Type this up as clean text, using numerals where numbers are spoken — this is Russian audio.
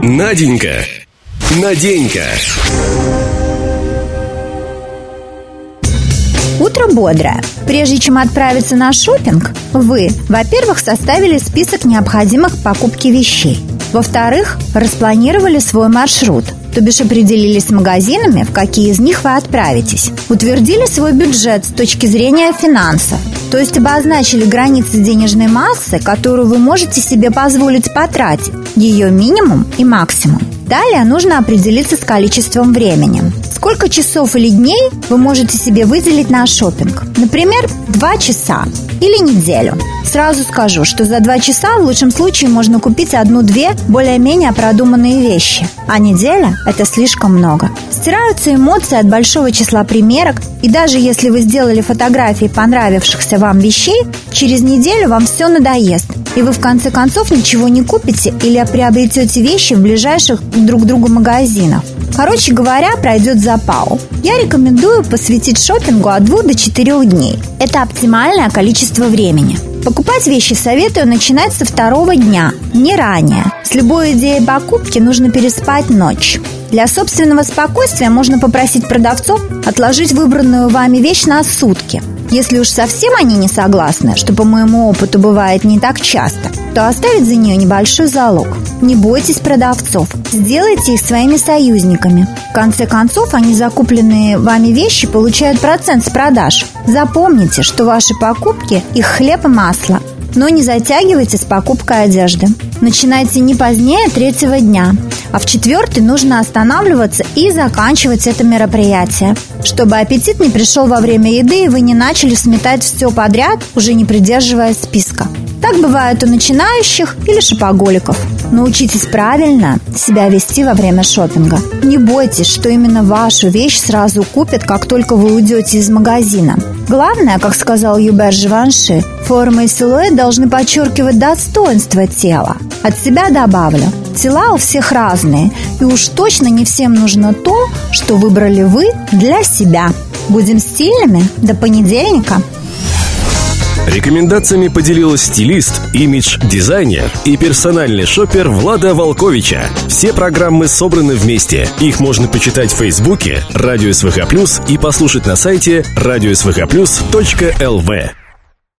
Наденька, Наденька. Утро бодрое. Прежде чем отправиться на шопинг, вы, во-первых, составили список необходимых к покупке вещей. Во-вторых, распланировали свой маршрут, то бишь определились с магазинами, в какие из них вы отправитесь. Утвердили свой бюджет с точки зрения финансов, то есть обозначили границы денежной массы, которую вы можете себе позволить потратить, ее минимум и максимум. Далее нужно определиться с количеством времени. Сколько часов или дней вы можете себе выделить на шопинг? Например, 2 часа или неделю. Сразу скажу, что за 2 часа в лучшем случае можно купить 1-2 более-менее продуманные вещи, а неделя – это слишком много. Стираются эмоции от большого числа примерок, и даже если вы сделали фотографии понравившихся вам вещей, через неделю вам все надоест, и вы в конце концов ничего не купите или приобретете вещи в ближайших друг к другу магазинах. Короче говоря, пройдет запал. Я рекомендую посвятить шопингу от 2 до 4 дней. Это оптимальное количество времени. Покупать вещи советую начинать со 2-го дня, не ранее. С любой идеей покупки нужно переспать ночь. Для собственного спокойствия можно попросить продавцов отложить выбранную вами вещь на сутки. Если уж совсем они не согласны, что по моему опыту бывает не так часто, то оставить за нее небольшой залог. Не бойтесь продавцов, сделайте их своими союзниками. В конце концов, они закупленные вами вещи получают процент с продаж. Запомните, что ваши покупки – их хлеб и масло. Но не затягивайте с покупкой одежды. Начинайте не позднее 3-го дня, а в 4-й нужно останавливаться и заканчивать это мероприятие, чтобы аппетит не пришел во время еды и вы не начали сметать все подряд, уже не придерживаясь списка. Так бывает у начинающих или шопоголиков. Научитесь правильно себя вести во время шопинга. Не бойтесь, что именно вашу вещь сразу купят, как только вы уйдете из магазина. Главное, как сказал Юбер Живанши, форма и силуэт должны подчеркивать достоинство тела. От себя добавлю: тела у всех разные, и уж точно не всем нужно то, что выбрали вы для себя. Будем стильными до понедельника. Рекомендациями поделилась стилист, имидж-дизайнер и персональный шопер Влада Волковича. Все программы собраны вместе. Их можно почитать в Фейсбуке Радио СВХ+, и послушать на сайте radiosvh+.lv.